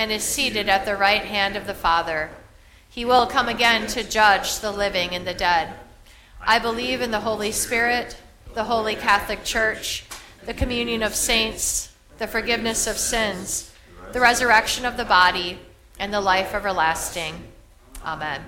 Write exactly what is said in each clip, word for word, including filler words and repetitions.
and is seated at the right hand of the Father. He will come again to judge the living and the dead. I believe in the Holy Spirit, the Holy Catholic Church, the communion of saints, the forgiveness of sins, the resurrection of the body, and the life everlasting. Amen.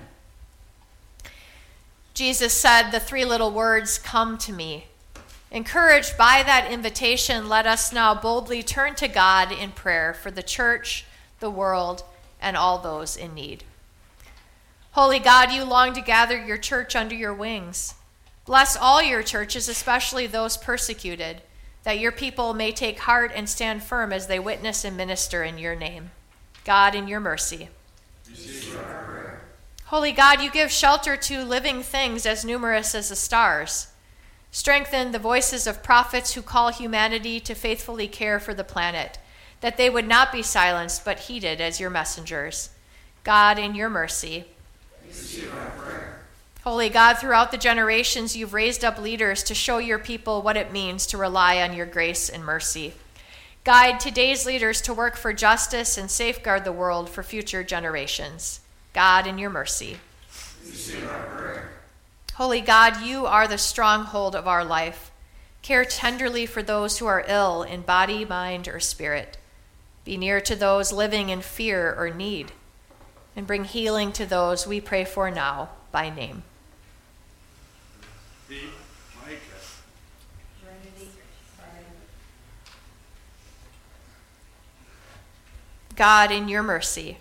Jesus said the three little words, "Come to me." Encouraged by that invitation, let us now boldly turn to God in prayer for the church, the world, and all those in need. Holy God, you long to gather your church under your wings. Bless all your churches, especially those persecuted, that your people may take heart and stand firm as they witness and minister in your name. God, in your mercy. Receive our prayer. Holy God, you give shelter to living things as numerous as the stars. Strengthen the voices of prophets who call humanity to faithfully care for the planet, that they would not be silenced but heeded as your messengers. God, in your mercy. Receive our prayer. Holy God, throughout the generations, you've raised up leaders to show your people what it means to rely on your grace and mercy. Guide today's leaders to work for justice and safeguard the world for future generations. God, in your mercy. Receive our prayer. Holy God, you are the stronghold of our life. Care tenderly for those who are ill in body, mind, or spirit. Be near to those living in fear or need, and bring healing to those we pray for now by name. God, in your mercy.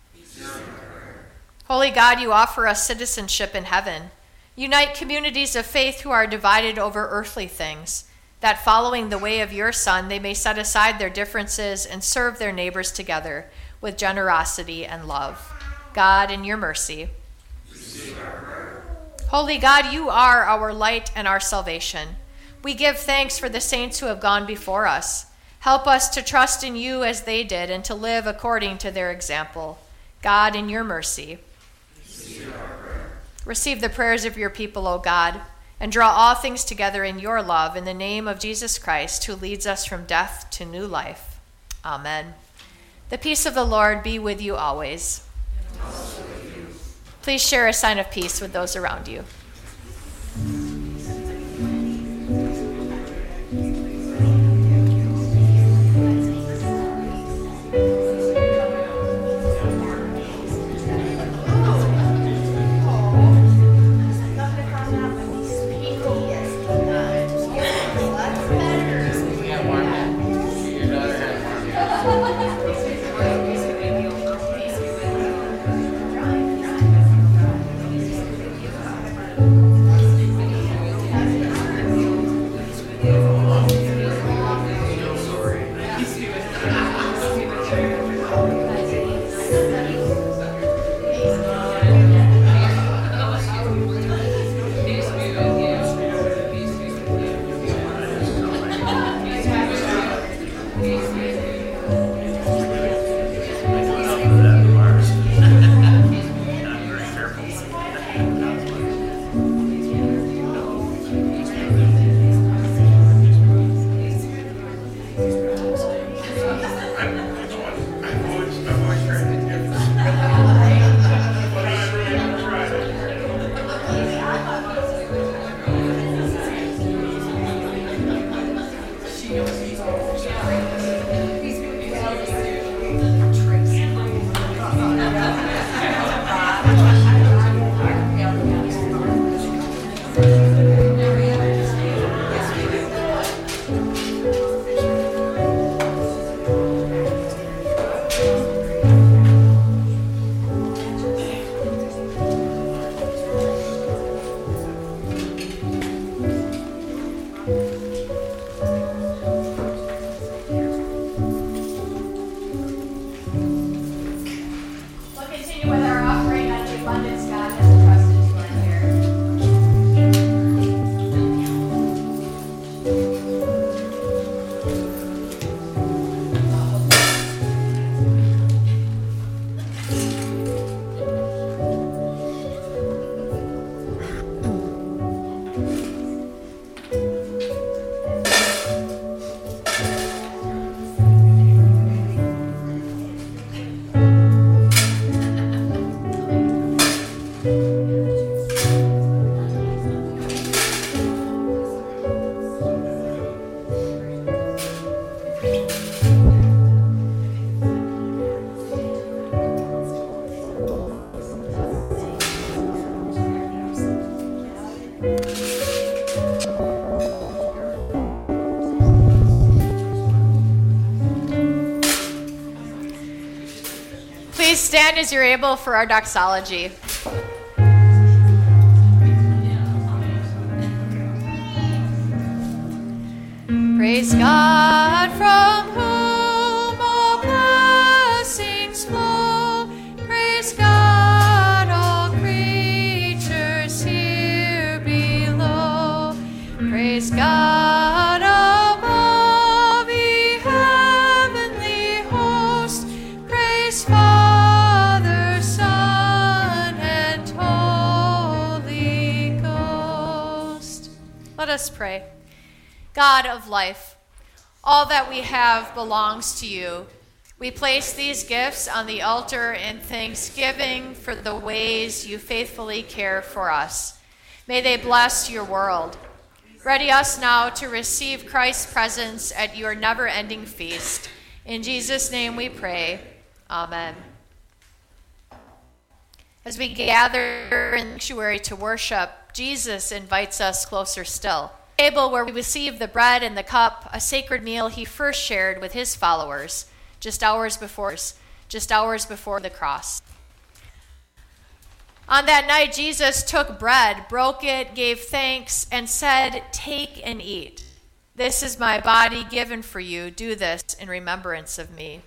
Holy God, you offer us citizenship in heaven. Unite communities of faith who are divided over earthly things, that following the way of your Son, they may set aside their differences and serve their neighbors together with generosity and love. God, in your mercy. Receive our prayer. Holy God, you are our light and our salvation. We give thanks for the saints who have gone before us. Help us to trust in you as they did and to live according to their example. God, in your mercy. Receive our prayer. Receive the prayers of your people, O God, and draw all things together in your love in the name of Jesus Christ, who leads us from death to new life. Amen. The peace of the Lord be with you always. And also with you. Please share a sign of peace with those around you. Please stand as you're able for our doxology. Praise God, from whom all blessings flow. Praise God, all creatures here below. Praise God above, ye heavenly host. Praise Father, Son, and Holy Ghost. Let us pray. God of life, all that we have belongs to you. We place these gifts on the altar in thanksgiving for the ways you faithfully care for us. May they bless your world. Ready us now to receive Christ's presence at your never-ending feast. In Jesus' name we pray. Amen. As we gather in the sanctuary to worship, Jesus invites us closer still. Table where we receive the bread and the cup, a sacred meal he first shared with his followers just hours before just hours before the cross. On that night, Jesus took bread, broke it, gave thanks, and said, "Take and eat. This is my body given for you. Do this in remembrance of me."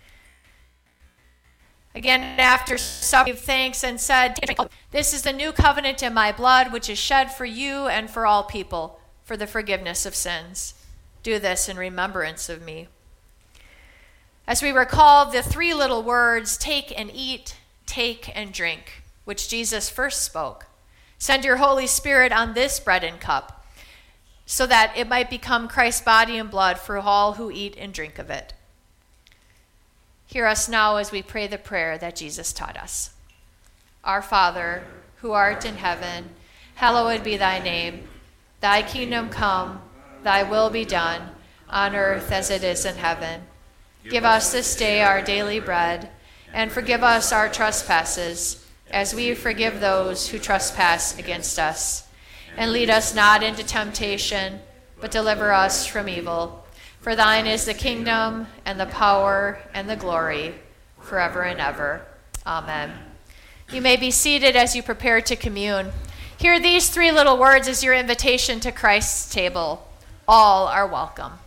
Again, after supper, he gave thanks and said, "This is the new covenant in my blood, which is shed for you and for all people, for the forgiveness of sins. Do this in remembrance of me." As we recall the three little words, take and eat, take and drink, which Jesus first spoke, send your Holy Spirit on this bread and cup, so that it might become Christ's body and blood for all who eat and drink of it. Hear us now as we pray the prayer that Jesus taught us. Our Father, who art in heaven, hallowed be thy name. Thy kingdom come, thy will be done, on earth as it is in heaven. Give us this day our daily bread, and forgive us our trespasses, as we forgive those who trespass against us. And lead us not into temptation, but deliver us from evil. For thine is the kingdom, and the power, and the glory, forever and ever. Amen. You may be seated as you prepare to commune. Hear these three little words as your invitation to Christ's table. All are welcome.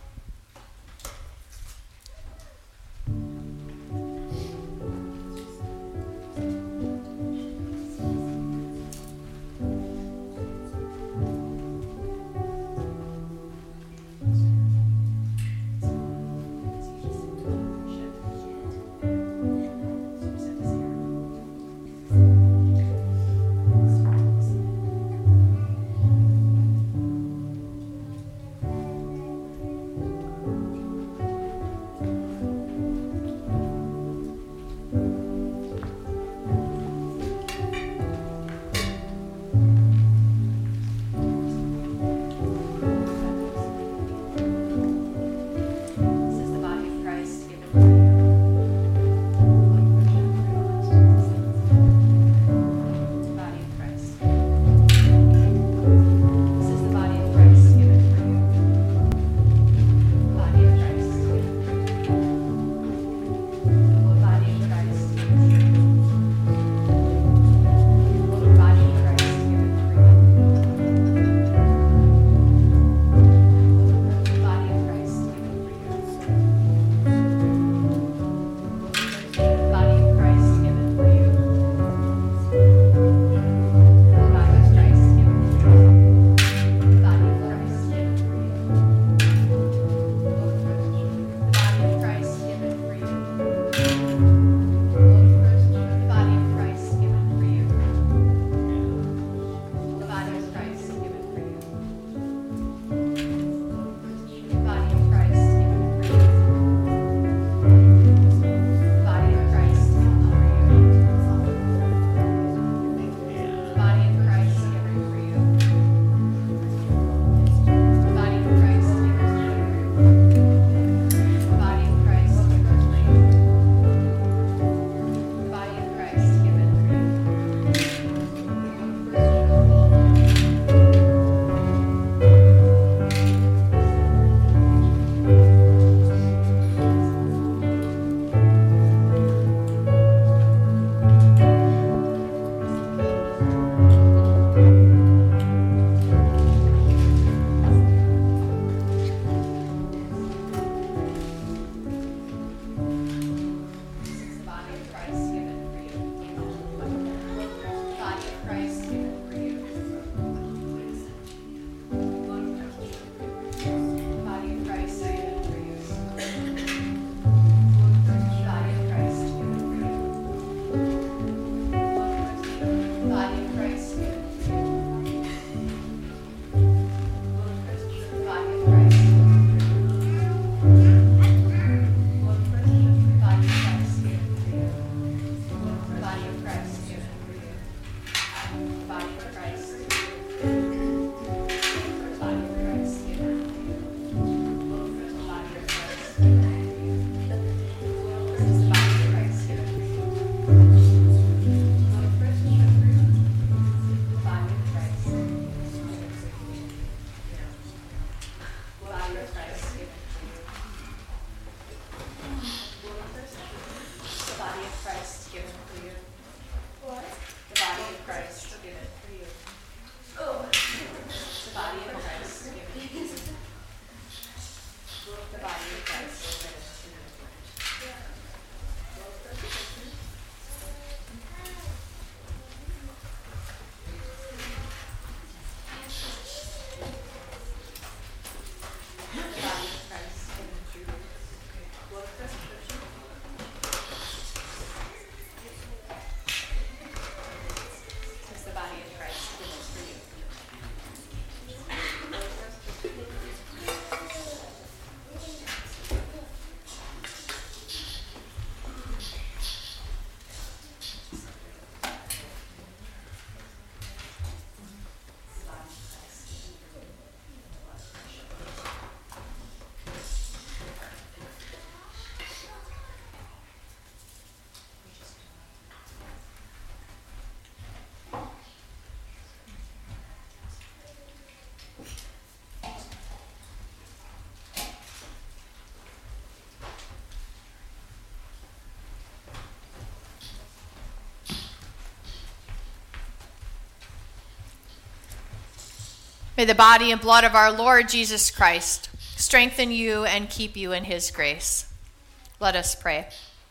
May the body and blood of our Lord Jesus Christ strengthen you and keep you in his grace. Let us pray.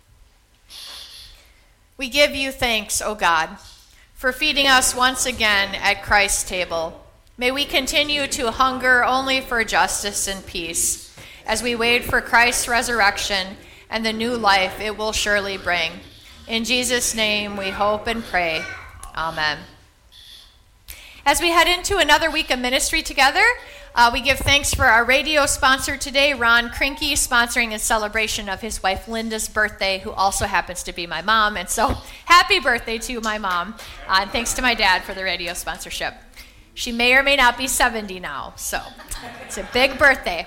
We give you thanks, O God, for feeding us once again at Christ's table. May we continue to hunger only for justice and peace as we wait for Christ's resurrection and the new life it will surely bring. In Jesus' name we hope and pray. Amen. As we head into another week of ministry together, uh, we give thanks for our radio sponsor today, Ron Krinke, sponsoring in celebration of his wife Linda's birthday, who also happens to be my mom. And so happy birthday to my mom. Uh, and thanks to my dad for the radio sponsorship. She may or may not be seventy now, so it's a big birthday.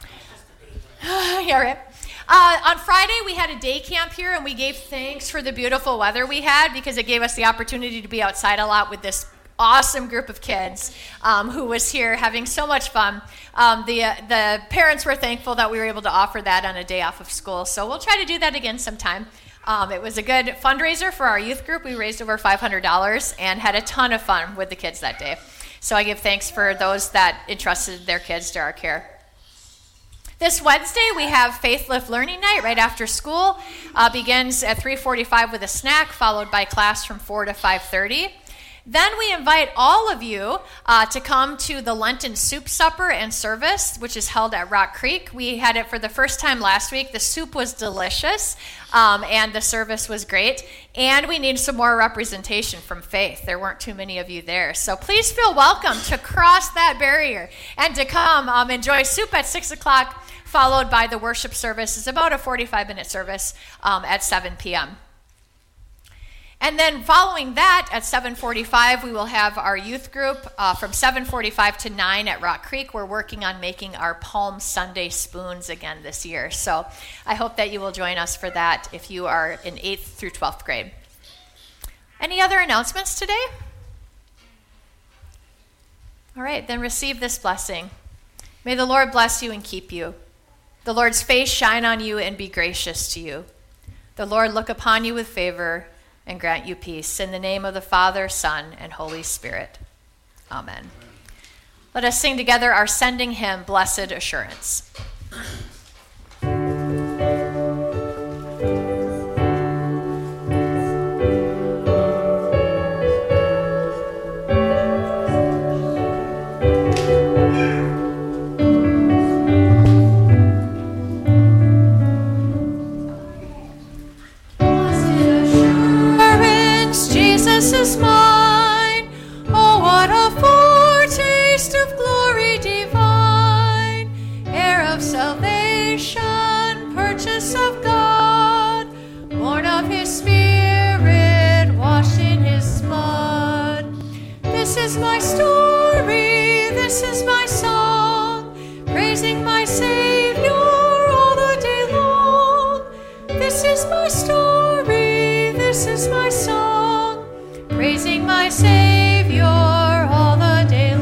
Yeah, right. Uh, on Friday, we had a day camp here, and we gave thanks for the beautiful weather we had because it gave us the opportunity to be outside a lot with this awesome group of kids um, who was here having so much fun. Um, the uh, the parents were thankful that we were able to offer that on a day off of school, so we'll try to do that again sometime. Um, it was a good fundraiser for our youth group. We raised over five hundred dollars and had a ton of fun with the kids that day. So I give thanks for those that entrusted their kids to our care. This Wednesday, we have Faith Lift Learning Night right after school. Uh, begins at three forty-five with a snack, followed by class from four to five thirty. Then we invite all of you uh, to come to the Lenten Soup Supper and Service, which is held at Rock Creek. We had it for the first time last week. The soup was delicious, um, and the service was great. And we need some more representation from Faith. There weren't too many of you there. So please feel welcome to cross that barrier and to come um, enjoy soup at six o'clock, followed by the worship service. It's about a forty-five minute service um, at seven p.m. And then following that, at seven forty-five, we will have our youth group uh, from seven forty-five to nine at Rock Creek. We're working on making our Palm Sunday spoons again this year. So I hope that you will join us for that if you are in eighth through twelfth grade. Any other announcements today? All right, then receive this blessing. May the Lord bless you and keep you. The Lord's face shine on you and be gracious to you. The Lord look upon you with favor and grant you peace. In the name of the Father, Son, and Holy Spirit. Amen. Let us sing together our sending hymn, Blessed Assurance. Jesus is mine. Oh, what a foretaste of glory divine, heir of salvation, purchase of God, born of his Spirit, washed in his blood. This is my story, this is my song, praising my Savior all the day long. This is my story, this is my song, praising my Savior all the day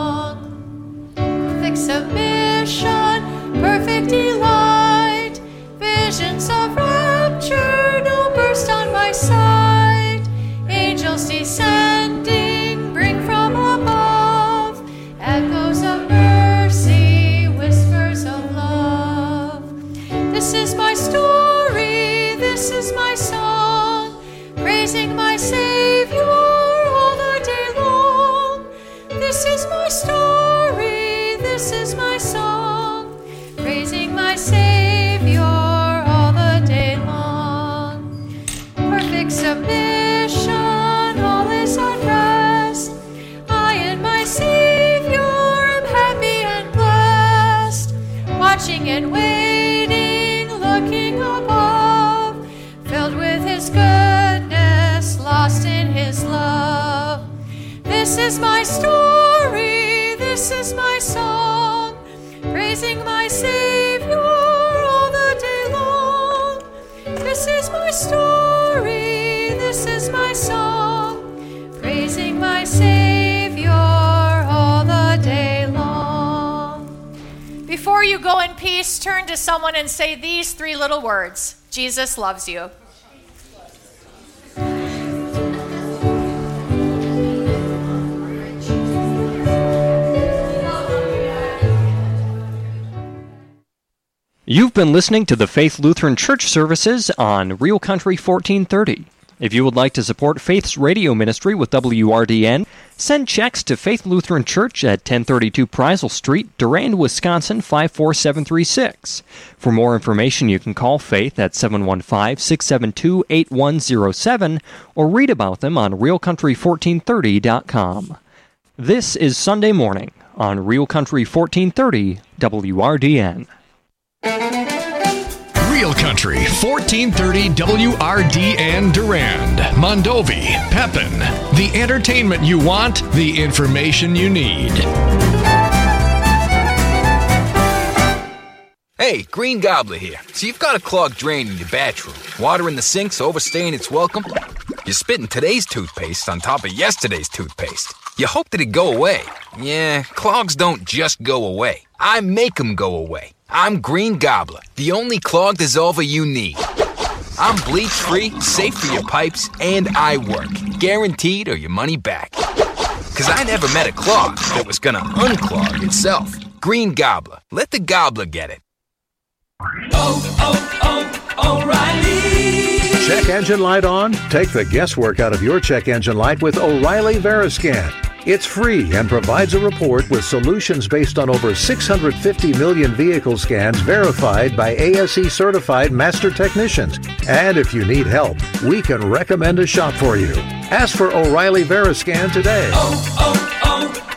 long. Perfect submission, perfect delight, visions of rapture, no burst on my sight. Angels descending, bring from above, echoes of mercy, whispers of love. This is my story, this is my song, praising my Savior all the day long. This is my story, this is my song, praising my Savior all the day long. Perfect submission, all is at rest. I and my Savior am happy and blessed, watching and waiting, looking above, filled with his goodness, lost in his love. This is my story, this is my song, praising my Savior all the day long. This is my story, this is my song, praising my Savior all the day long. Before you go in peace, turn to someone and say these three little words: Jesus loves you. You've been listening to the Faith Lutheran Church services on Real Country fourteen thirty. If you would like to support Faith's radio ministry with W R D N, send checks to Faith Lutheran Church at ten thirty-two Preisel Street, Durand, Wisconsin five four seven three six. For more information, you can call Faith at seven one five, six seven two, eight one zero seven or read about them on real country fourteen thirty dot com. This is Sunday Morning on Real Country fourteen thirty W R D N. Real Country fourteen thirty W R D N Durand, Mondovi, Pepin. The entertainment you want, the information you need. Hey, Green Gobbler here. So you've got a clogged drain in your bathroom. Water in the sink's overstaying its welcome. You're spitting today's toothpaste on top of yesterday's toothpaste. You hope that it'd go away. Yeah, clogs don't just go away. I make them go away. I'm Green Gobbler, the only clog dissolver you need. I'm bleach-free, safe for your pipes, and I work. Guaranteed or your money back. Cause I never met a clog that was gonna unclog itself. Green Gobbler. Let the gobbler get it. Oh, oh, oh, O'Reilly! Check engine light on? Take the guesswork out of your check engine light with O'Reilly Veriscan. It's free and provides a report with solutions based on over six hundred fifty million vehicle scans verified by A S E certified master technicians. And if you need help, we can recommend a shop for you. Ask for O'Reilly Veriscan today. Oh,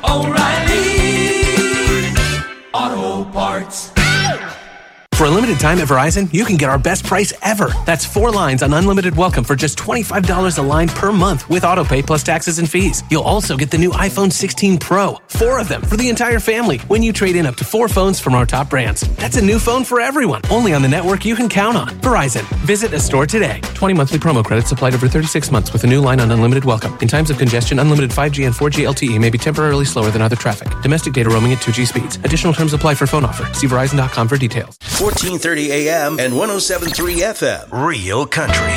oh, oh, O'Reilly Auto Parts. For a limited time at Verizon, you can get our best price ever. That's four lines on unlimited welcome for just twenty-five dollars a line per month with autopay plus taxes and fees. You'll also get the new iPhone sixteen Pro, four of them for the entire family when you trade in up to four phones from our top brands. That's a new phone for everyone, only on the network you can count on. Verizon. Visit a store today. twenty monthly promo credits applied over thirty-six months with a new line on unlimited welcome. In times of congestion, unlimited five G and four G L T E may be temporarily slower than other traffic. Domestic data roaming at two G speeds. Additional terms apply for phone offer. See Verizon dot com for details. fourteen thirty A M and one oh seven point three F M. Real Country.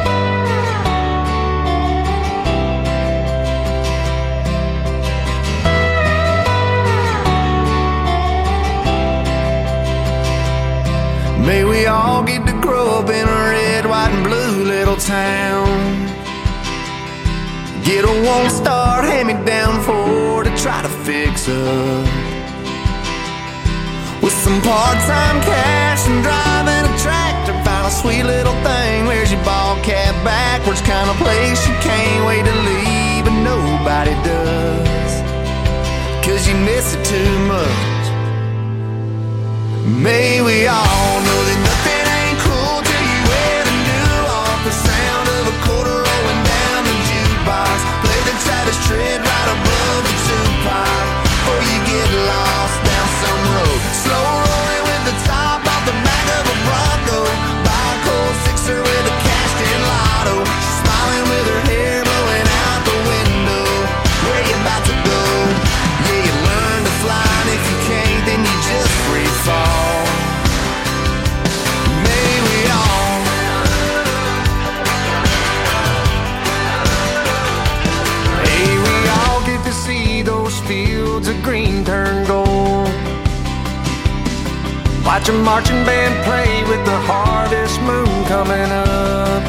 May we all get to grow up in a red, white, and blue little town. Get a one-star hand-me-down Ford to try to fix up. With some part-time cash and driving a tractor, find a sweet little thing. Where's your ball cap backwards? Kind of place you can't wait to leave, but nobody does, 'cause you miss it too much. May we all know that nothing ain't cool till you wear the new off. The sound of a quarter rolling down the jukebox. Play the Travis Tritt right above the two-pipe before you get lost down some road. Slow rolling with the top off the back of a Bronco. Buy a cold sixer with a cashed-in lotto. She's smiling with her hair blowing out the window. Where you about to go? Yeah, you learn to fly, and if you can't, then you just free fall. May we all May we all get to see those fields of green turn gold. Watch a marching band play with the harvest moon coming up.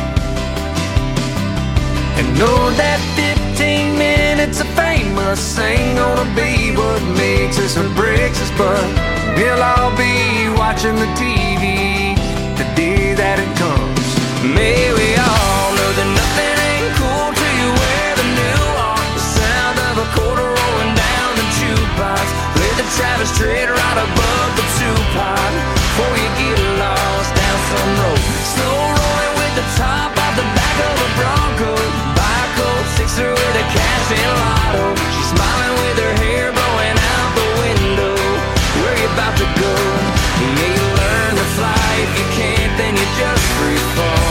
And know that fifteen minutes of fame us ain't gonna be what makes us or breaks us, but we'll all be watching the T V the day that it comes. May we all know that nothing ain't cool till you wear the new off. The sound of a quarter rolling down the jukebox. Play the Travis Tritt right above the two-pipe before you get lost down some road. Slow rolling with the top off the back of a Bronco. Buy a cold sixer with a cash-in lotto. She's smiling with her hair blowing out the window. Where you about to go? Yeah, you learn to fly. If you can't, then you just free fall.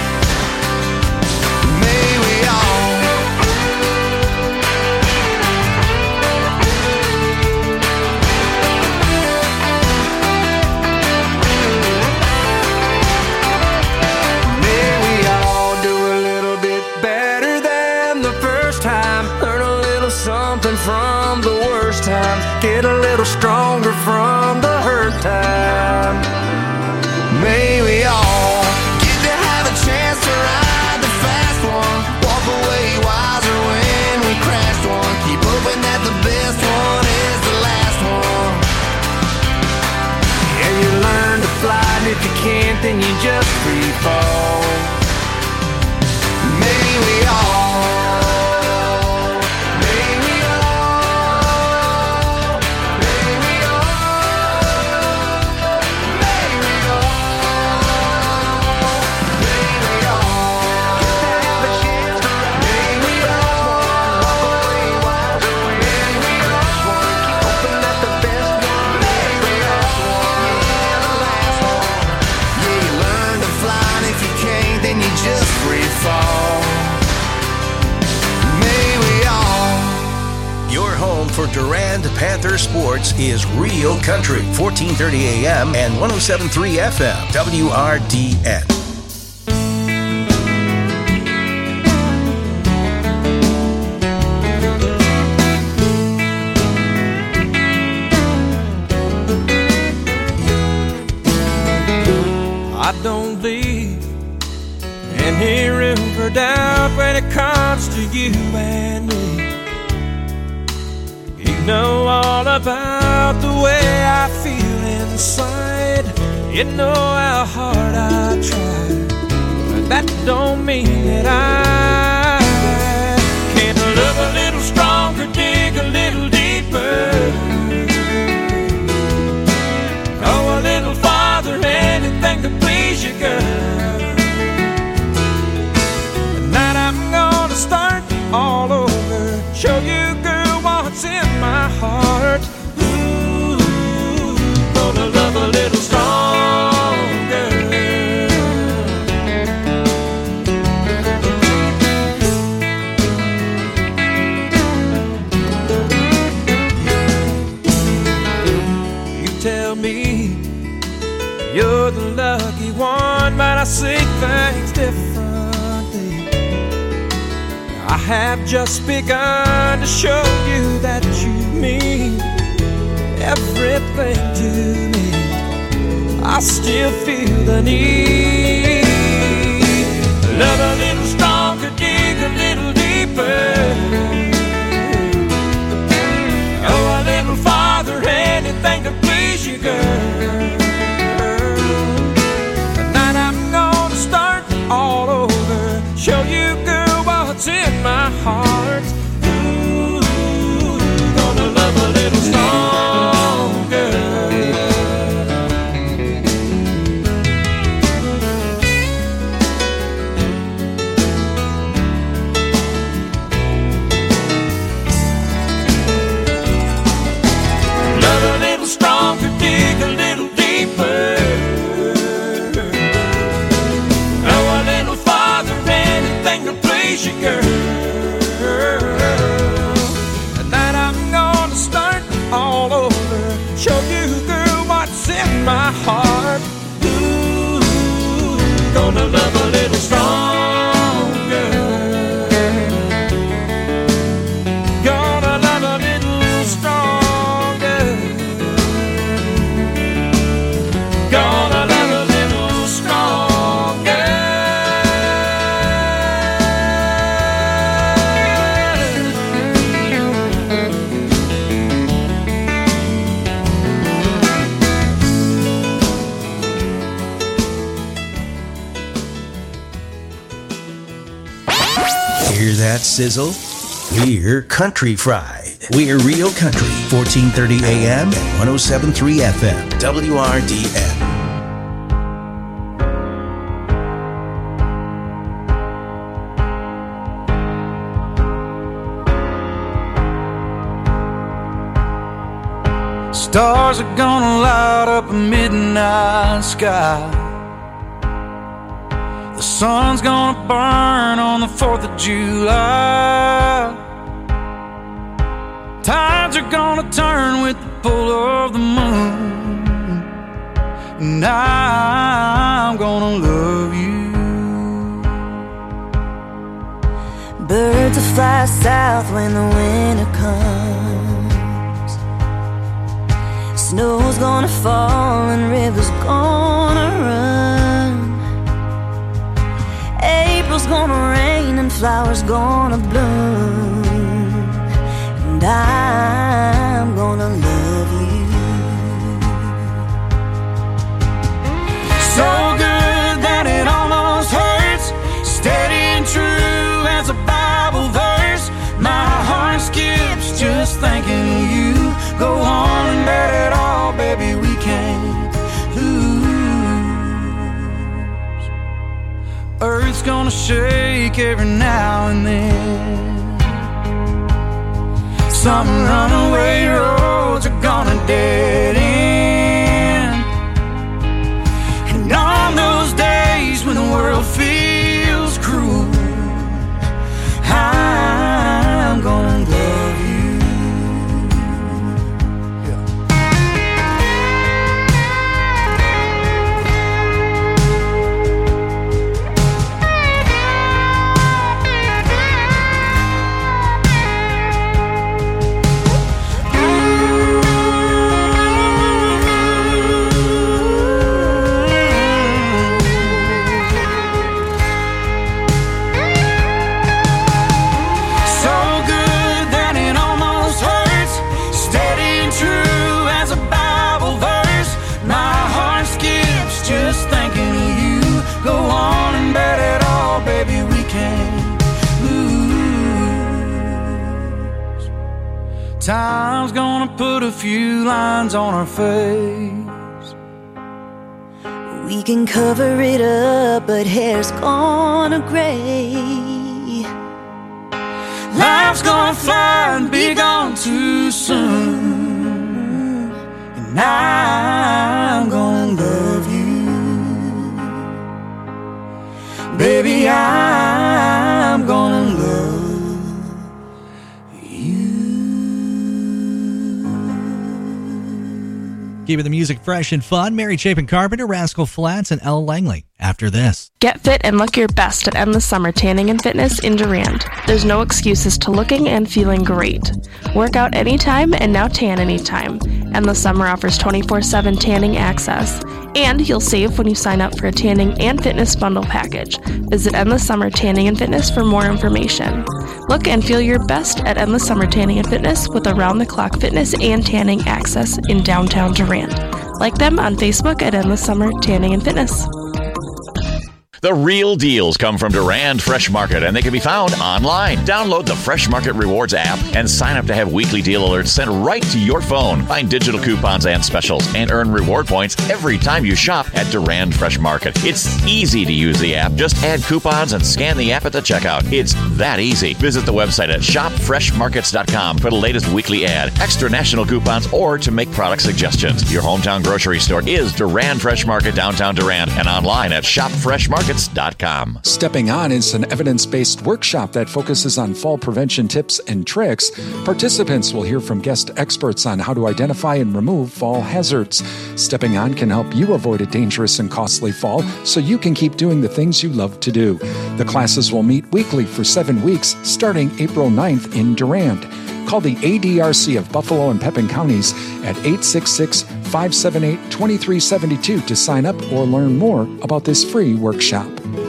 May we all May we all do a little bit better than the first time. Learn a little something from the worst times. Get a little stronger from the hurt time. Durand Panther Sports is Real Country, fourteen thirty A M and one oh seven point three F M, W R D N. I don't leave any room for doubt when it comes to you and me. You know all about the way I feel inside. You know how hard I try, but that don't mean that I can't love a little stronger, dig a little deeper, go a little farther, anything to please you, girl. Tonight I'm gonna start all over, show you, girl, what's in my heart. Ooh, gonna love a little stronger. You tell me you're the lucky one, but I see things differently. I have just begun to show you that you mean everything to me. I still feel the need. Love a little stronger, dig a little deeper, go a little farther, anything to please you, girl. Tonight I'm gonna start all over, show you, girl, what's in my heart. Ooh, gonna love a little stronger. Love a little stronger, dig a little deeper, go a little farther, anything to please you, girl. Tonight I'm gonna start all over, show you, girl, what's in my heart. Ooh, gonna love a little stronger, gonna love a little stronger, gonna love a little stronger. Hear that sizzle? We're Country Fried. We're Real Country, fourteen thirty A M and one oh seven point three F M, W R D N. Stars are gonna light up a midnight sky. The sun's gonna burn on the fourth of July. Tides are gonna turn with the pull of the moon, and I'm gonna love you. Birds will fly south when the winter comes. Snow's gonna fall and rivers gonna run. April's gonna rain and flowers gonna bloom, and I'm gonna love you. So good that it almost hurts, steady and true as a Bible verse. My heart skips just thinking of you. Go on and bet it all, baby, we can't lose. Earth's gonna shake every now and then. Some runaway roads are gonna dead end. And on those days when the world feels cruel, I'm gonna love you. can't lose. Time's gonna put a few lines on our face. We can cover it up, but hair's gonna gray. Life's gonna fly and be gone too soon, and I'm gonna love you, baby, I'm gonna love you. Keeping the music fresh and fun, Mary Chapin Carpenter, Rascal Flatts, and Ella Langley. After this. Get fit and look your best at Endless Summer Tanning and Fitness in Durand. There's no excuses to looking and feeling great. Work out anytime and now tan anytime. Endless Summer offers twenty-four seven tanning access. And you'll save when you sign up for a tanning and fitness bundle package. Visit Endless Summer Tanning and Fitness for more information. Look and feel your best at Endless Summer Tanning and Fitness with around-the-clock fitness and tanning access in downtown Durand. Like them on Facebook at Endless Summer Tanning and Fitness. The real deals come from Durand Fresh Market, and they can be found online. Download the Fresh Market Rewards app and sign up to have weekly deal alerts sent right to your phone. Find digital coupons and specials and earn reward points every time you shop at Durand Fresh Market. It's easy to use the app. Just add coupons and scan the app at the checkout. It's that easy. Visit the website at shop fresh markets dot com for the latest weekly ad, extra national coupons, or to make product suggestions. Your hometown grocery store is Durand Fresh Market, downtown Durand, and online at shop fresh markets dot com. Stepping On is an evidence-based workshop that focuses on fall prevention tips and tricks. Participants will hear from guest experts on how to identify and remove fall hazards. Stepping On can help you avoid a dangerous and costly fall so you can keep doing the things you love to do. The classes will meet weekly for seven weeks starting April ninth in Durand. Call the A D R C of Buffalo and Pepin counties at eight six six, five seven eight, two three seven two to sign up or learn more about this free workshop.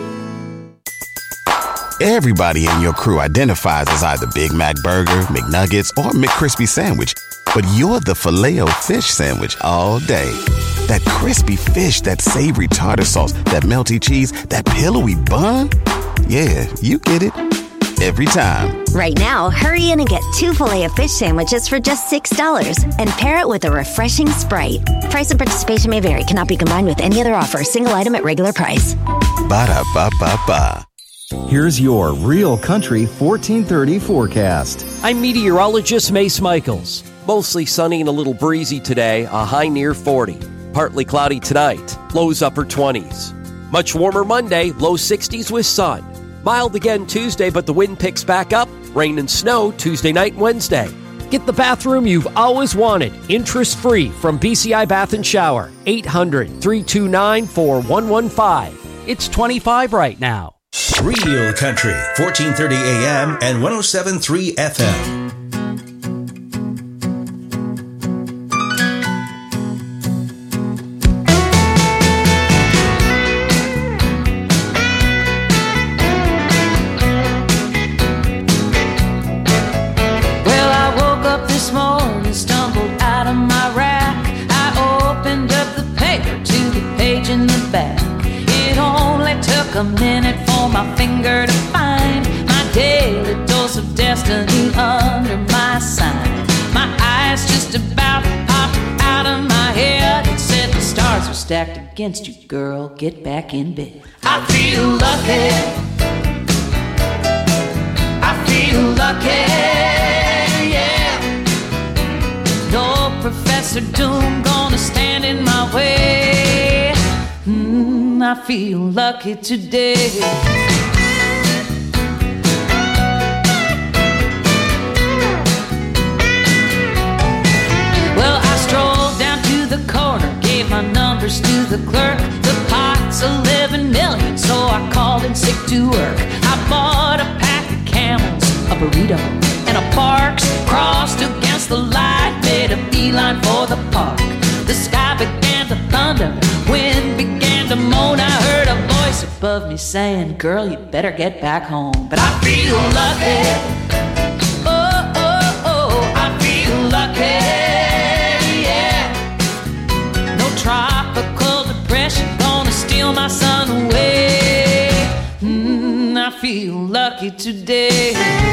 Everybody in your crew identifies as either Big Mac Burger, McNuggets, or McCrispy Sandwich. But you're the Filet-O-Fish Sandwich all day. That crispy fish, that savory tartar sauce, that melty cheese, that pillowy bun. Yeah, you get it. Every time. Right now, hurry in and get two Filet-O-Fish sandwiches for just six dollars and pair it with a refreshing Sprite. Price and participation may vary. Cannot be combined with any other offer. Single item at regular price. Ba-da-ba-ba-ba. Here's your Real Country fourteen thirty forecast. I'm meteorologist Mace Michaels. Mostly sunny and a little breezy today, a high near forty. Partly cloudy tonight, lows upper twenties. Much warmer Monday, low sixties with sun. Mild again Tuesday, but the wind picks back up. Rain and snow Tuesday night and Wednesday. Get the bathroom you've always wanted, interest-free from B C I Bath and Shower. eight hundred, three two nine, four one one five. It's twenty-five right now. Real Country, fourteen thirty A M and one oh seven point three F M. Well, I woke up this morning, stumbled out of my rack. I opened up the paper to the page in the back. It only took a minute for my finger to find my daily dose of destiny under my sign. My eyes just about popped out of my head. It said the stars were stacked against you, girl. Get back in bed. I feel lucky. I feel lucky, yeah. No Professor Doom gonna stand in my way. Mm, I feel lucky today. Well, I strolled down to the corner, gave my numbers to the clerk. The pot's eleven million, so I called in sick to work. I bought a pack of Camels, a burrito, and a Barks. Crossed against the light, made a beeline for the park. The sky began to thunder, wind began to moan. I heard a voice above me saying, girl, you better get back home. But I feel lucky. Oh, oh, oh, I feel lucky, yeah. No tropical depression gonna steal my sun away. Mm, I feel lucky today.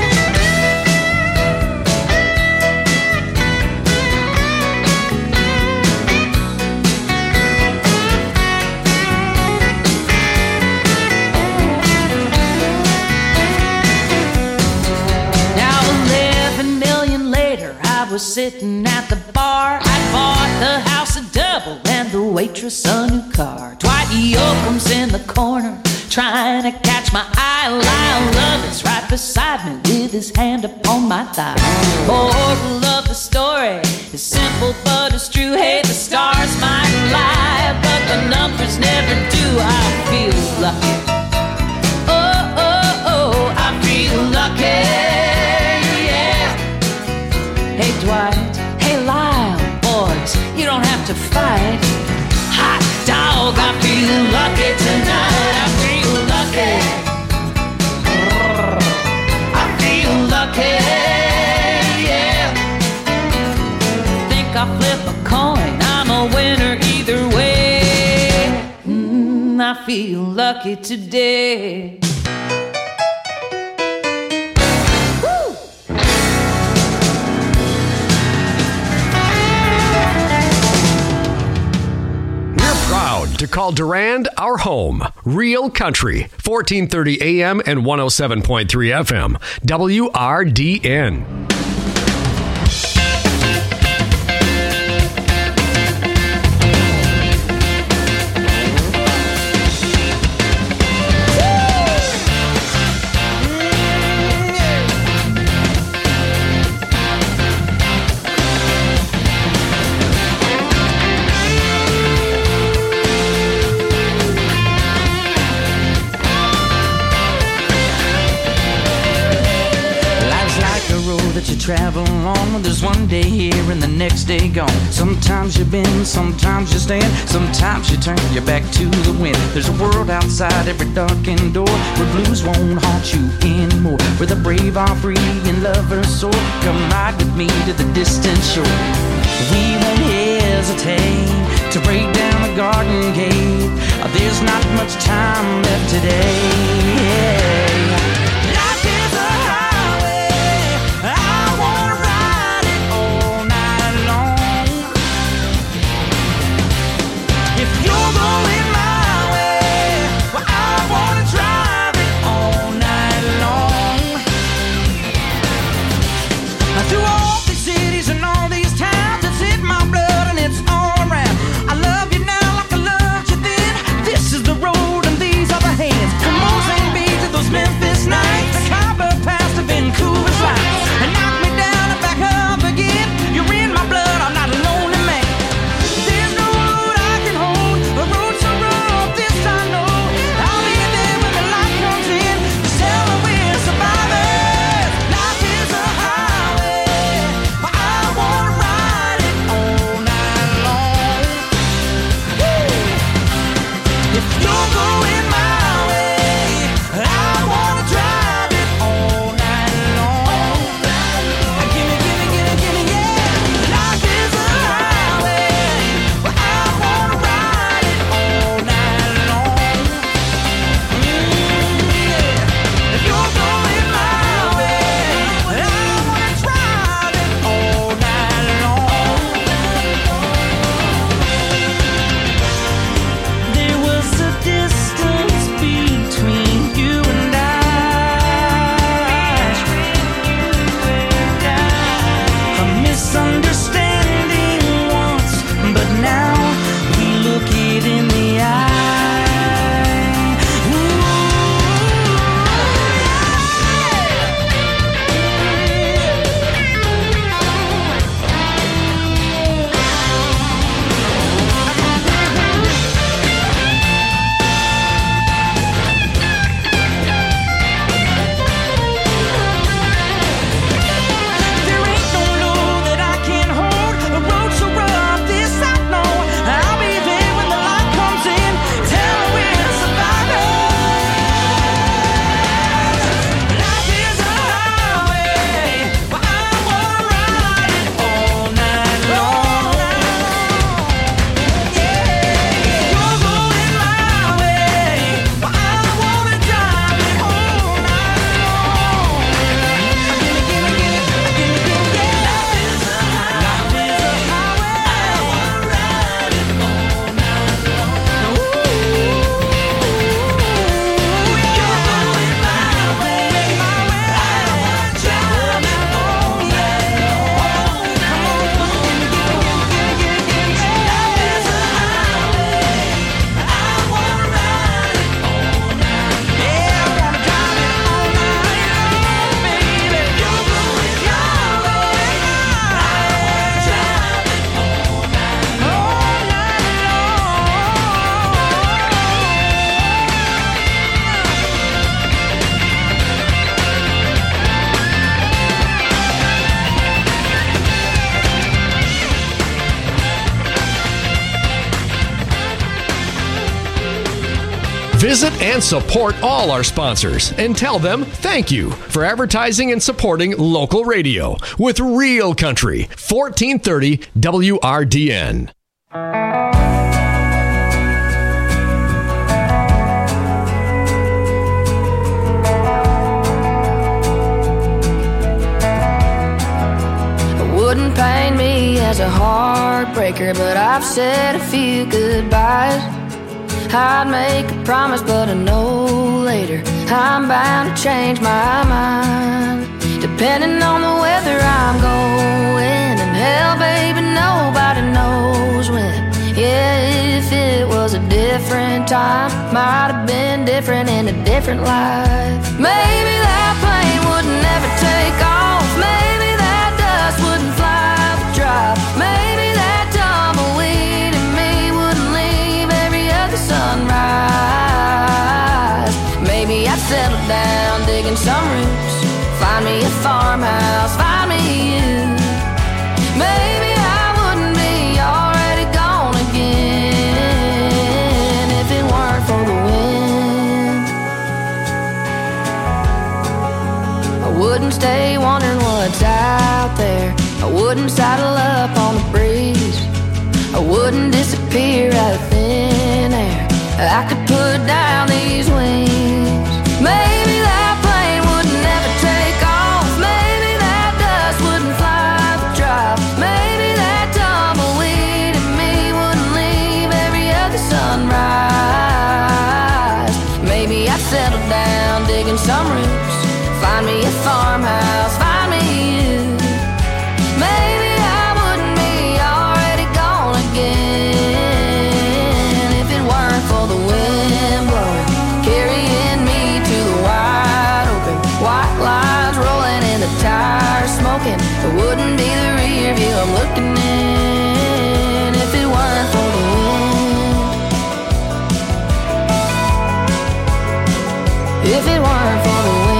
Was sitting at the bar. I bought the house a double and the waitress a new car. Dwight Yoakam's in the corner trying to catch my eye. Lyle Lovett's right beside me with his hand upon my thigh. Moral of the story is simple but it's true. Hey, the stars might lie, but the numbers never do. I feel lucky. Oh, oh, oh, I feel lucky. Hey Dwight, hey Lyle, boys, you don't have to fight. Hot dog, I feel lucky tonight. I feel lucky. I feel lucky, yeah. Think I'll flip a coin, I'm a winner either way. Mm, I feel lucky today. To call Durand our home. Real Country, fourteen thirty A M and one oh seven point three F M. W R D N. Travel on, there's one day here and the next day gone. Sometimes you bend, sometimes you stand, sometimes you turn your back to the wind. There's a world outside every darkened door where blues won't haunt you anymore, where the brave are free and lovers soar. Come ride with me to the distant shore. We won't hesitate to break down the garden gate. There's not much time left today. These are the hands. Come on, sing beat to those men. Visit and support all our sponsors and tell them thank you for advertising and supporting local radio with Real Country, fourteen thirty W R D N. Wouldn't paint me as a heartbreaker, but I've said a few goodbyes. I'd make a promise, but I know later I'm bound to change my mind. Depending on the weather I'm going, and hell, baby, nobody knows when. Yeah, if it was a different time, might have been different in a different life. Maybe that plane would never take off. Maybe that dust wouldn't fly the drive. Maybe that tumbleweed in me wouldn't leave every other sunrise. Maybe I'd settle down digging some roots, find me a farmhouse, find me you. Maybe I wouldn't be already gone again if it weren't for the wind. I wouldn't stay wondering what's out there. I wouldn't saddle up on the breeze. I wouldn't disappear out of thin air. I could put down these wings. Maybe that plane would never take off. Maybe that dust wouldn't fly the drive. Maybe that tumbleweed in me wouldn't leave every other sunrise. Maybe I'd settle down digging some roots, find me a farmhouse, find me you. Maybe I wouldn't be already gone again if it weren't for the wind blowing, carrying me to the wide open. White lines rolling and the tires smoking. It wouldn't be the rear view I'm looking in if it weren't for the wind. If it weren't for the wind.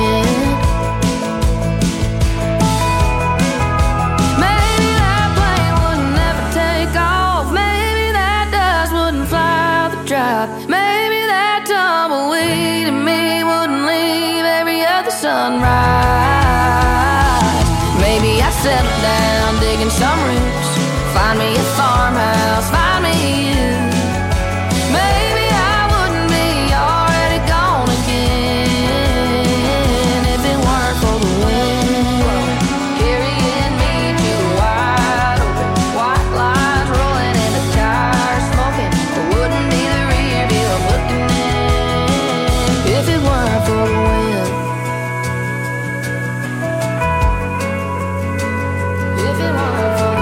Maybe that plane would never take off. Maybe that dust wouldn't fly the drive. Maybe that tumbleweed in me wouldn't leave every other sunrise. Maybe I'd settle down digging some roots, find me a farmhouse, find me you. Maybe I wouldn't be already gone again if it weren't for the wind carrying me to the wide open. White lines rolling and the tires smoking. It wouldn't be the rear view I'm looking in if it weren't for the wind. If it weren't for the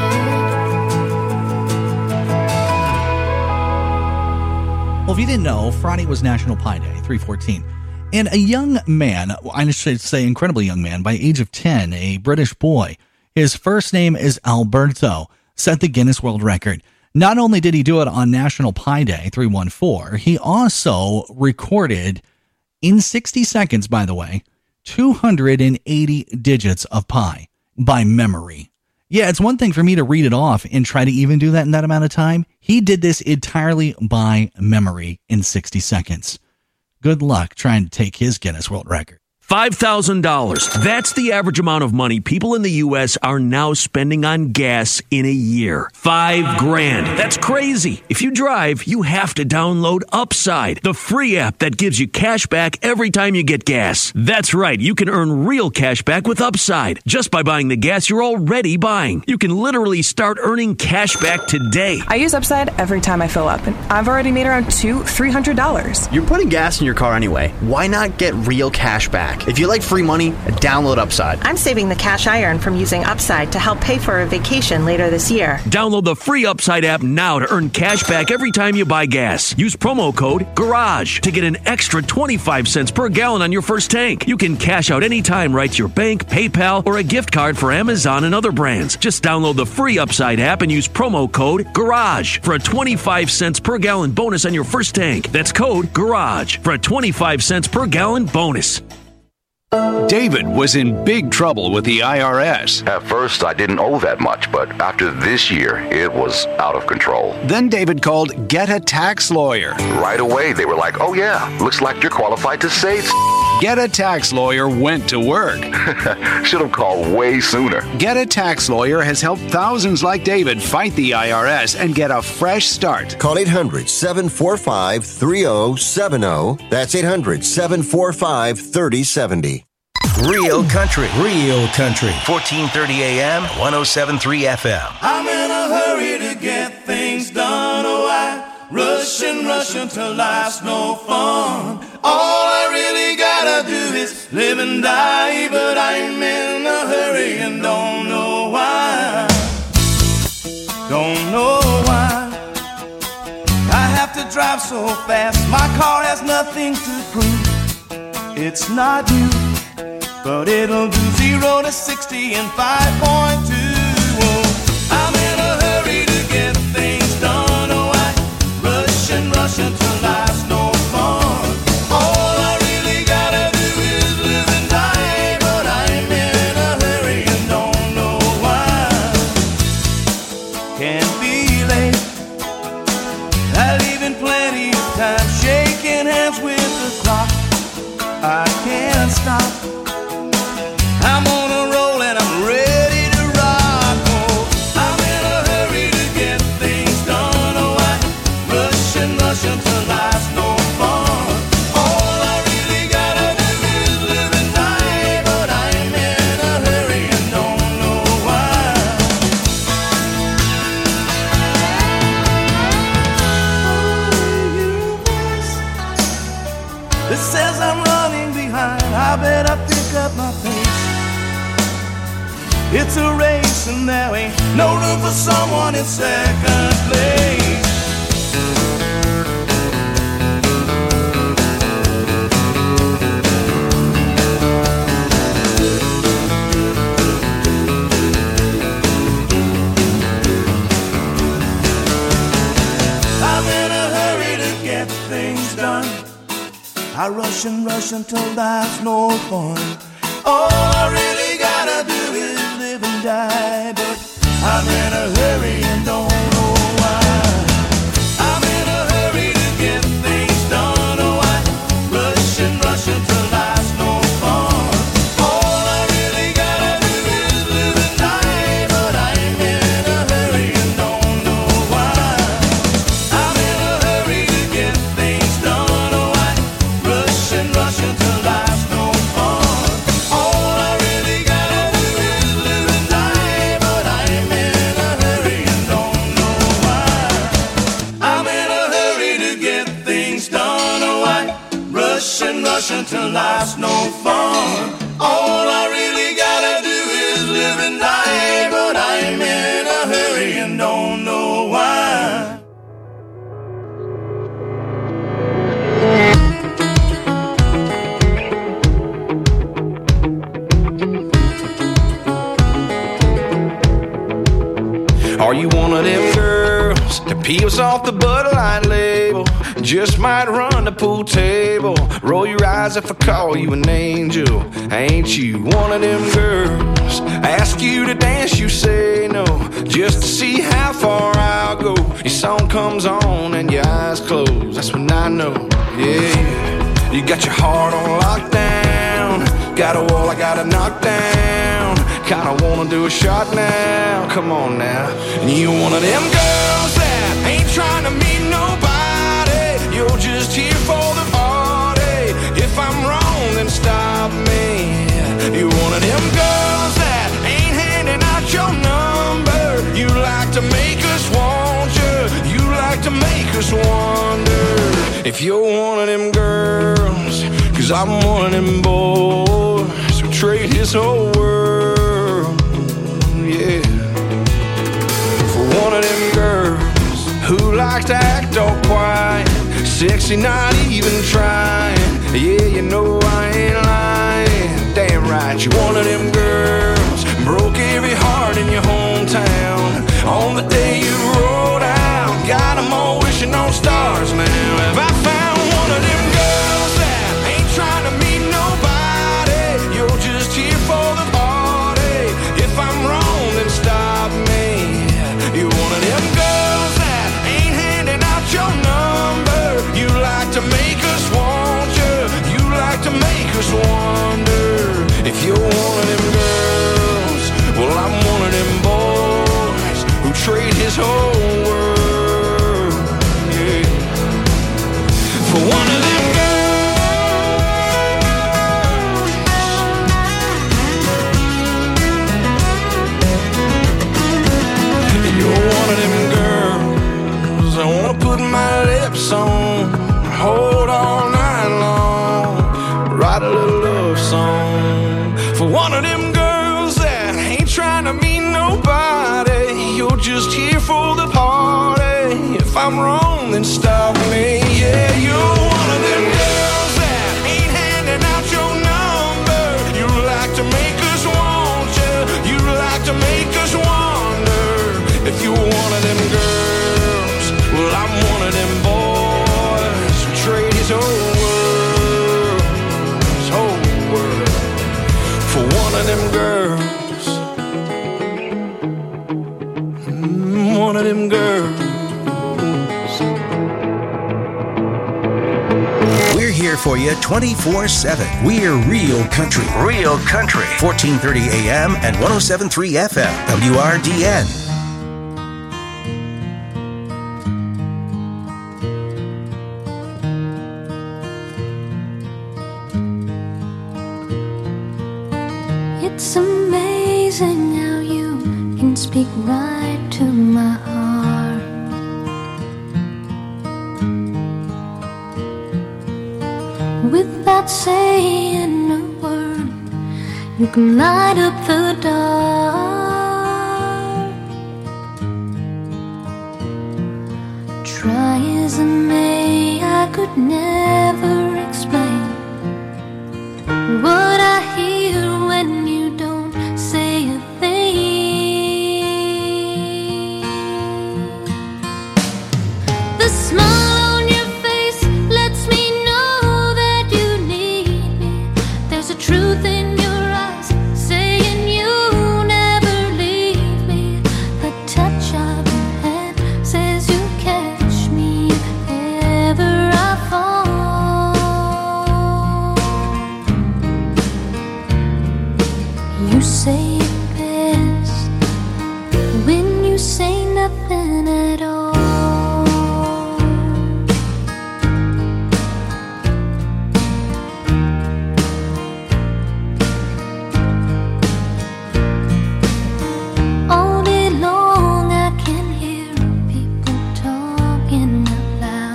Well, if you didn't know, Friday was National Pie Day, three fourteen. And a young man, I should say incredibly young man, by age of ten, a British boy, his first name is Alberto, set the Guinness World Record. Not only did he do it on National Pie Day, three one four, he also recorded, in sixty seconds, by the way, two hundred eighty digits of pi by memory. Yeah, it's one thing for me to read it off and try to even do that in that amount of time. He did this entirely by memory in sixty seconds. Good luck trying to take his Guinness World Record. five thousand dollars. That's the average amount of money people in the U S are now spending on gas in a year. Five grand. That's crazy. If you drive, you have to download Upside, the free app that gives you cash back every time you get gas. That's right. You can earn real cash back with Upside just by buying the gas you're already buying. You can literally start earning cash back today. I use Upside every time I fill up, and I've already made around two, three hundred dollars. You're putting gas in your car anyway. Why not get real cash back? If you like free money, download Upside. I'm saving the cash I earn from using Upside to help pay for a vacation later this year. Download the free Upside app now to earn cash back every time you buy gas. Use promo code GARAGE to get an extra twenty-five cents per gallon on your first tank. You can cash out anytime right to your bank, PayPal, or a gift card for Amazon and other brands. Just download the free Upside app and use promo code GARAGE for a twenty-five cents per gallon bonus on your first tank. That's code GARAGE for a twenty-five cents per gallon bonus. David was in big trouble with the I R S. At first, I didn't owe that much, but after this year, it was out of control. Then David called Get a Tax Lawyer. Right away, they were like, oh yeah, looks like you're qualified to save. Get a Tax Lawyer went to work. Should have called way sooner. Get a Tax Lawyer has helped thousands like David fight the I R S and get a fresh start. Call eight hundred, seven four five, three oh seven oh. That's eight hundred, seven four five, three oh seven oh. Real Country. Real Country. fourteen thirty A M, one oh seven point three F M. I'm in a hurry to get things done. Oh, I rush and rush until life's no fun. All I really gotta do is live and die, but I'm in a hurry and don't know why. Don't know why I have to drive so fast. My car has nothing to prove. It's not you, but it'll do zero to sixty in five point two. Oh, I'm in a hurry to get things done. Oh, I rush and rush until life's no fun. All I really gotta do is live and die, but I'm in a hurry and don't know why. Can't be late. I leave in plenty of time, shaking hands with the clock. I can't stop. I'm on a roll and I'm ready to rock. Oh, I'm in a hurry to get things done. Oh, I rush and rush until life's no fun. All I really gotta do is live and die, but I'm in a hurry and don't know why. This says I'm running behind. I better pick up my pace. It's a race and there ain't no room for someone in second place. I'm in a hurry to get things done. I rush and rush until life's no fun. All I really gotta do is live and die, but I'm in a hurry and don't know why. I'm in a hurry to get things done. Oh, I rush and rush until life's no fun. All I really gotta do is live and die, but I'm in a hurry and don't know why. I'm in a hurry to get things done. Oh, I rush and rush until life's no fun. Until life's no fun. All I really gotta do is live and die, but I'm in a hurry and don't know why. Are you one of them girls that peels off the Bud Light label? Just might run the pool table. Roll your eyes if I call you an angel. Ain't you one of them girls? Ask you to dance, you say no, just to see how far I'll go. Your song comes on and your eyes close. That's when I know, yeah. You got your heart on lockdown. Got a wall I gotta knock down. Kinda wanna do a shot now. Come on now. And you one of them girls that ain't trying to meet nobody. You're just here for the party. If I'm wrong, then stop me. You're one of them girls that ain't handing out your number. You like to make us want you. You like to make us wonder if you're one of them girls. Cause I'm one of them boys who trade his whole world, yeah, for one of them girls who likes to act all quiet, sexy, not even trying. Yeah, you know I ain't lying. Damn right, you're one of them girls broke every heart in your hometown. On the day you rolled out, got them all wishing on stars now. Have I found one of them girls that ain't trying to meet nobody? of them girls. Mm, one of them girls. We're here for you twenty-four seven. We're Real Country. Real Country. fourteen thirty A M and one oh seven point three F M. W R D N. It's amazing how you can speak right to my heart. Without saying a word, you can light up the dark. Try as I may, I could never explain what I hear when you don't say a thing. The smile on your face lets me know that you need me. There's a truth in your eyes saying you'll never leave me. The touch of your hand says you'll catch me if ever I fall. You say it best when you say nothing at all. All day long I can hear people talking out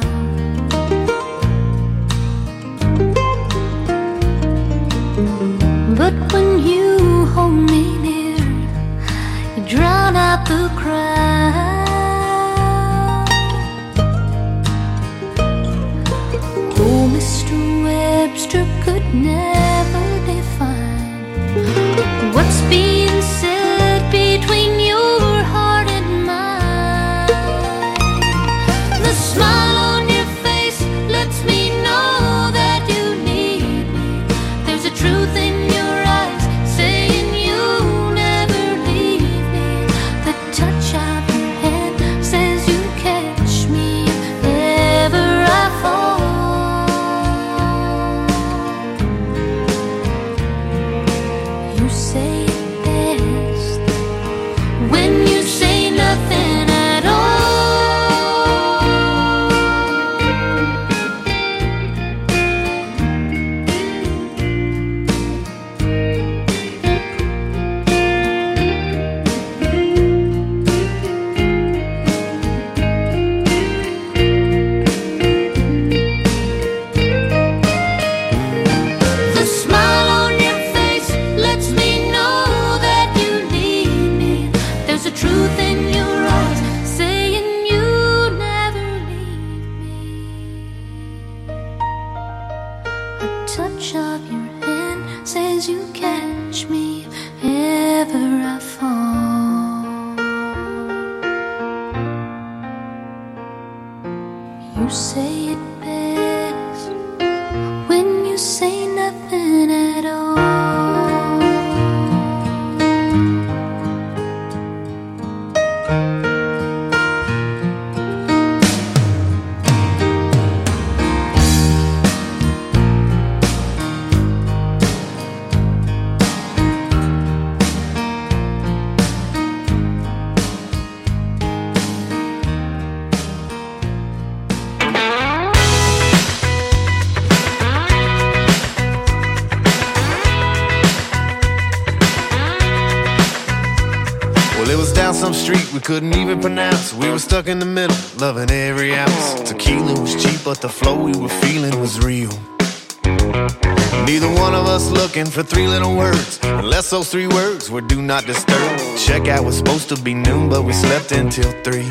loud. But when you hold me near, you drown out the crowd. Oh, Mister Webster could never define what's being said between your heart and mine. The smile on your face lets me know that you need me. There's a truth in your eyes saying you'll never leave me. The touch of your hand says you catch me if ever I fall. You say it best when you say nothing at all. The smile on your face lets me know that you need me. There's a truth in your eyes saying you never leave me. A touch of your hand says you catch me if ever I fall. You say it best when you say nothing at all. Well, it was down some street we couldn't even pronounce. We were stuck in the middle, loving every ounce. Tequila was cheap, but the flow we were feeling was real. Neither one of us looking for three little words, unless those three words were do not disturb. Checkout was supposed to be noon, but we slept until three.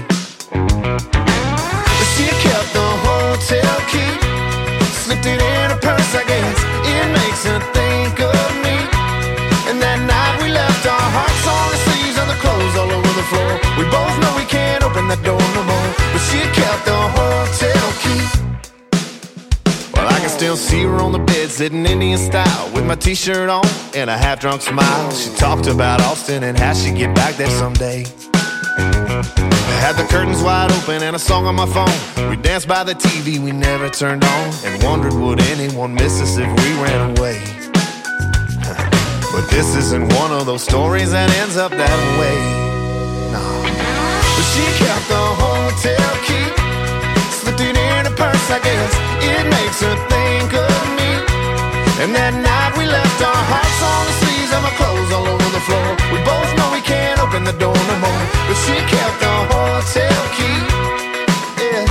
She kept the hotel key, slipped it in her purse, I guess. It makes her think of me. And that night we left our hearts on the sleeves of the clothes all over the floor. We both know we can't open that door no more, but she kept the hotel key. Well, I can still They'll see her on the bed, sitting Indian style, with my t-shirt on and a half-drunk smile. She talked about Austin and how she'd get back there someday. I had the curtains wide open and a song on my phone. We danced by the T V we never turned on, and wondered would anyone miss us if we ran away. But this isn't one of those stories that ends up that way. No. But she kept the hotel key, slipped it in her purse, I guess it makes her think of me. And that night we left our hearts on the sleeves and my clothes all over the floor. We both know we can't open the door no more, but she kept the hotel key. Yeah.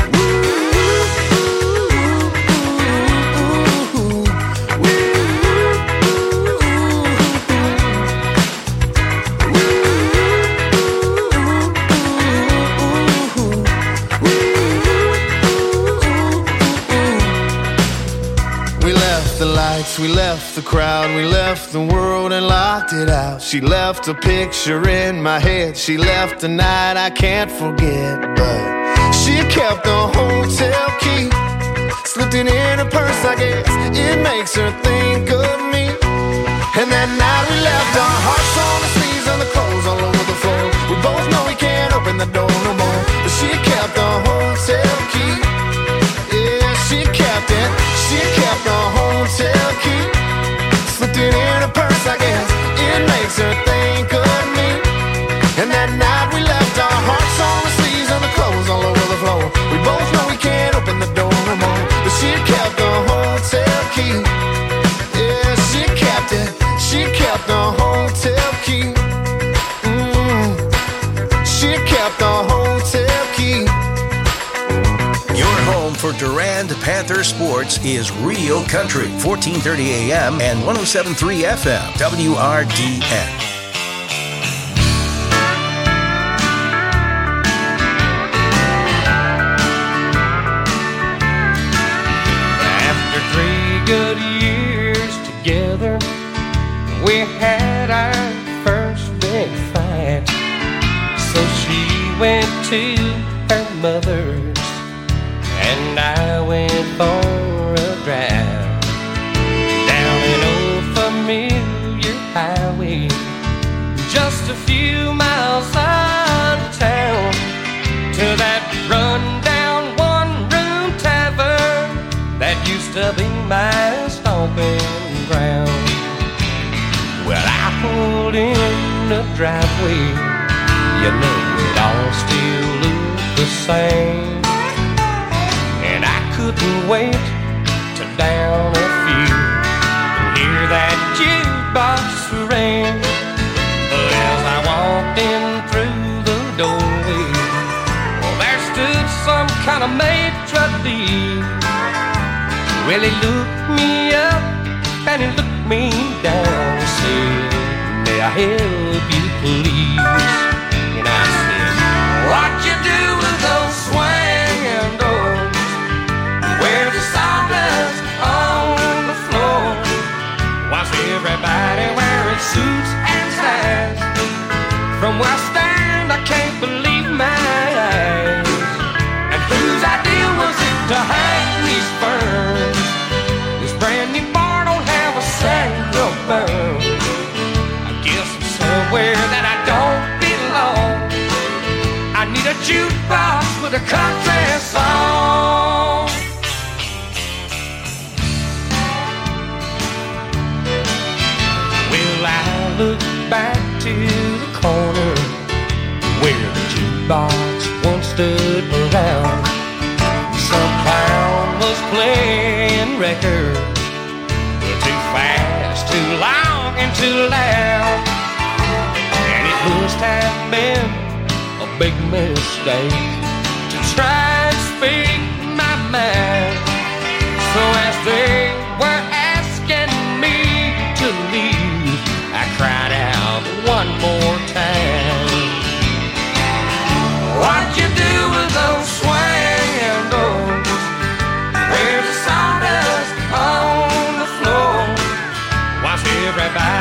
The lights, we left the crowd, we left the world and locked it out. She left a picture in my head, she left a night I can't forget. But she kept the hotel key, slipped it in her purse, I guess it makes her think of me. And that night we left our hearts on the sleeves and the clothes all over the floor. We both know we can't open the door no more, but she kept the hotel key. Yeah, she kept it, she kept the hotel key, slipped it in her purse, I guess it makes her think of me. And that night we left our hearts on the sleeves and the clothes all over the floor. We both know we can't open the door no more, but she kept the hotel key. Yeah, she kept it, she kept the hotel key. Mm, she kept the hotel key. Your home for Durand Panther sports is Real Country, fourteen thirty A M and one oh seven point three F M, W R D N. After three good years together, we had our first big fight. So she went to her mother's and I went for a drive down an old familiar highway, just a few miles out of town, to that run-down one-room tavern that used to be my stomping ground. Well, I pulled in the driveway, you know it all still looked the same. Couldn't wait to down a few and hear that jukebox ring. But as I walked in through the doorway, well, there stood some kind of maitre d'. Well, he looked me up and he looked me down and said, "May I help you, please?" And I said, "What you do with those swinging doors where the sawdust on the floor? Why's everybody wearing suits and ties? From where I stand, I can't believe my eyes. And whose idea was it to hang these ferns? This brand new bar don't have a single burn. I guess I'm somewhere that I don't belong. I need a jukebox with a country song." Well, I look back to the corner where the jukebox once stood around. Some clown was playing records, too fast, too long, and too loud. And it must have been a big mistake to try and speak my mind. So as they were asking me to leave, I cried out one more